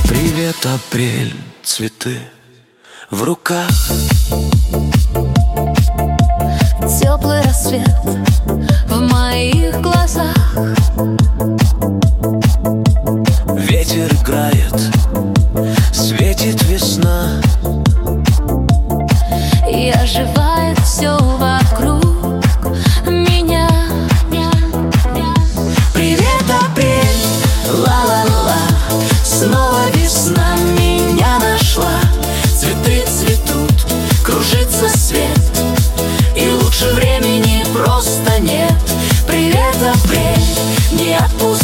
Привет, апрель, цветы в руках. Теплый рассвет в моих глазах. Ветер играет, светит весна. И оживает все вокруг меня. Привет, апрель, ла-ла-ла. Снова весна меня нашла. Цветы цветут, кружится свет, и лучше времени просто нет. Привет, апрель, не отпускай.